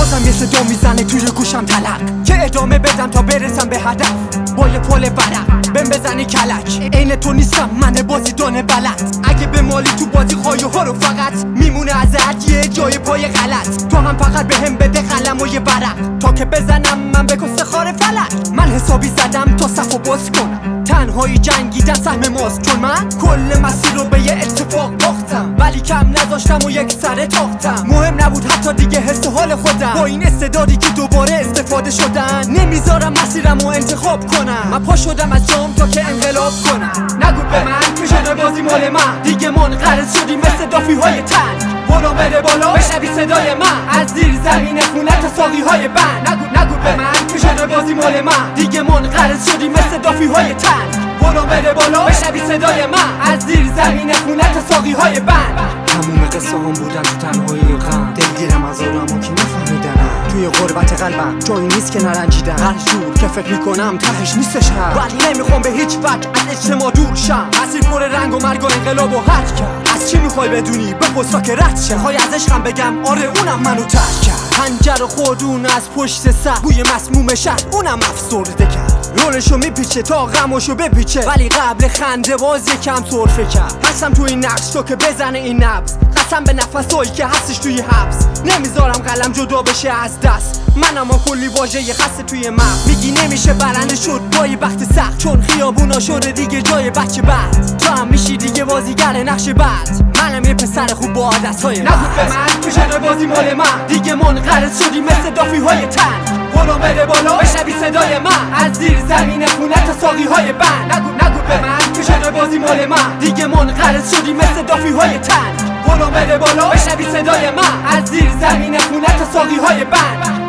بازم یه صدا میزنه توی گوشم تلق که ادامه بدم تا برسم به هدف. با یه پل ورق بهم بزنی کلک، عین تو نیستم من بازیدان بلد. اگه به مالی تو بازی خواهی ها رو فقط میمونه ازت یه جای پای غلط. تو هم فقط بهم بده قلم و یه ورق تا که بزنم من به کست خار فلک. من حسابی زدم تا صفو باز کنم، تنهایی جنگیدن سهم ماست، چون من کل مسیر رو به یه اتفاق باختم ولی کم نذاشتم و یک سر تاختم. مهم نبود حتی دیگه حس حال خودم با این استعدادی که دوباره استفاده شدن. نمیذارم مسیرم رو انتخاب کنم، من پا شدم از جام تا که انقلاب کنم. نگو به من که شده بازی مال من، دیگه منقرض شدی مثل دافی های تنگ. برو بره بالا بشنوی صدای من از زیر زمین خونه تا ساقی های بند. نگو به من که شده بازی مال من، دیگه منقرض شدی مثل دافی های تنگ. برو بره بالا بشنوی صدای من از زیر زمین خونه تا ساقی های بند. تموم قصه هم بودم تو تنهایی و غم، دلگیرم از آدم ها که نفهمیدنم توی غربت قلبم جایی نیست که نرنجیدم. هر جور که فکر میکنم تهش نیستش هم، ولی نمیخوام به هیچ وجه از اجتماع دور شم. مسیر پر رنگ و مرگ و انقلاب و حرکت. از چی میخوای بدونی بپرسا که رد شم. میخوای از عشقم بگم آره اونم منو ترک کرد. پنجره خودون از پشت سر بوی مسموم شهر اونم افسرده کرد. رولشو میپیچه تا غمشو بپیچه، ولی قبل خنده باز یکم سرفه کرد. هستم توی این نقش تو که بزنه این نبض، قسم به نفسایی که هستش توی حبس. نمیذارم قلم جدا بشه از دست، منم با کلی واژه خسته توی مغز. میگی نمیشه برنده شد با یه بخت سخت، چون خیابونا شده دیگه جای بچه بعد. تو هم میشی دیگه بازیگر نقش بعد، منم یه پسر خوب با عادتهای بد. نگو به من که شده بازی مال من، دیگه منقرض شدی مثل دافی های تنگ. برو بره بالا بشنوی صدای من از زیر زمین خونه تا ساقی های بند. نگو به من که شده بازی مال من، دیگه منقرض شدی مثل دافی های تنگ. برو بره بالا بشنوی صدای من از زیر زمین خونه تا ساقی های بند.